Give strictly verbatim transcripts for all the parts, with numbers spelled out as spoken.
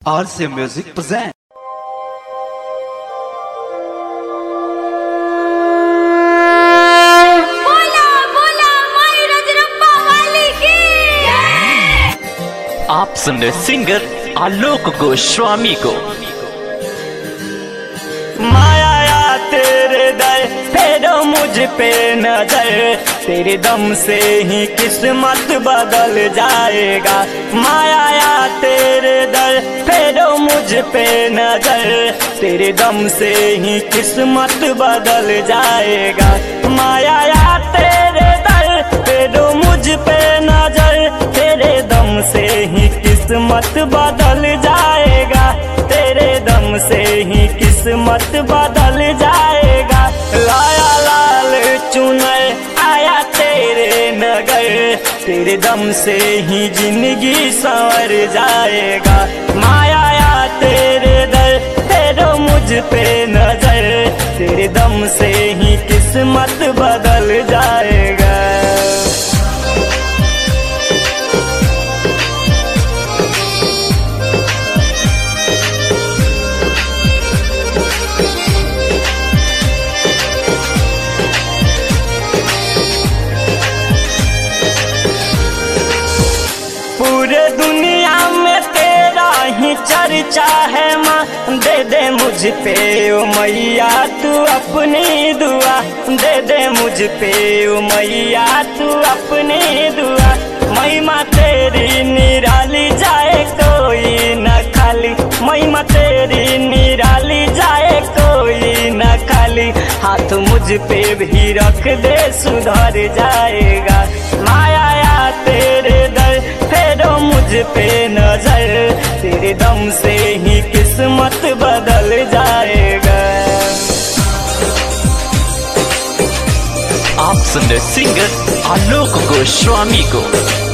R C Music present. बोला बोला माई रजरप्पा वाली की आप सुन रहे सिंगर आलोक गोस्वामी को। माया या तेरे दर फेरो मुझ पे नजर, तेरे दम से ही किस्मत बदल जाएगा। माया या तेरे दर फेरो मुझ पे नजर, तेरे दम से ही किस्मत बदल जाएगा। माया या तेरे दर फेरो मुझ पे नजर, तेरे दम से ही किस्मत बदल जाएगा। तेरे दम से ही किस्मत बदल जाएगा। लाया लाल चुनर आया तेरे नगर, तेरे दम से ही जिंदगी संवर जाएगा। माया या तेरे दर फेरो मुझ पे नजर, तेरे दम से ही किस्मत बदल जाएगा। पूरे दुनिया में तेरा ही चर्चा है माँ, दे दे मुझ पे ओ मैया तू अपनी दुआ, दे दे मुझ पे ओ मैया तू अपनी दुआ। महिमा तेरी निराली जाए कोई न खाली, महिमा तेरी निराली जाए कोई न खाली। हाथ मुझ पे भी रख दे सुधर जाएगा। माया या तेरे दर फेरो मुझ पे नजर, तेरे दम से ही किस्मत बदल जाएगा। आप सुन रहे सिंगर आलोक गोस्वामी को।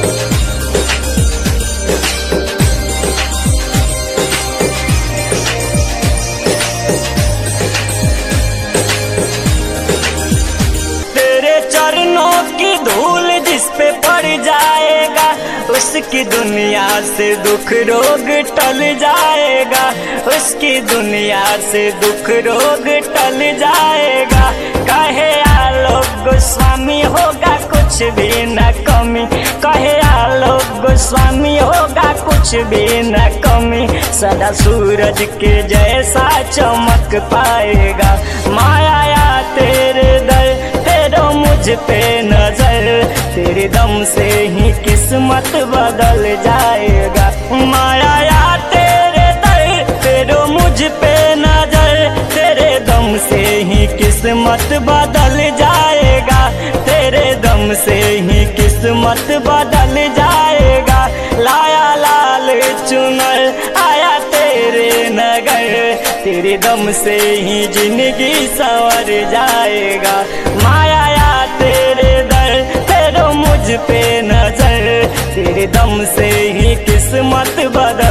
तेरे चरणों की धूल जिस पे पड़ जाएगा, उसकी दुनिया से दुख रोग टल जाएगा। उसकी दुनिया से दुख रोग टल जाएगा। कहे आलोक गोस्वामी होगा कुछ भी न कमी, कहे आलोक गोस्वामी होगा कुछ भी न कमी। सदा सूरज के जैसा चमक पाएगा। माया या तेरे दर फेरो मुझ पे नजर, तेरे दम से ही किस्मत बदल जाएगा। माया या तेरे दर फेरो मुझ पे नजर, तेरे दम से ही किस्मत बदल जाएगा। तेरे दम से ही किस्मत बदल जाएगा। लाया लाल चुनर आया तेरे नगर, तेरे दम से ही जिंदगी संवर जाएगा। माया या तेरे दर फेरो मुझ पे नजर, तेरे दम से ही किस्मत बदल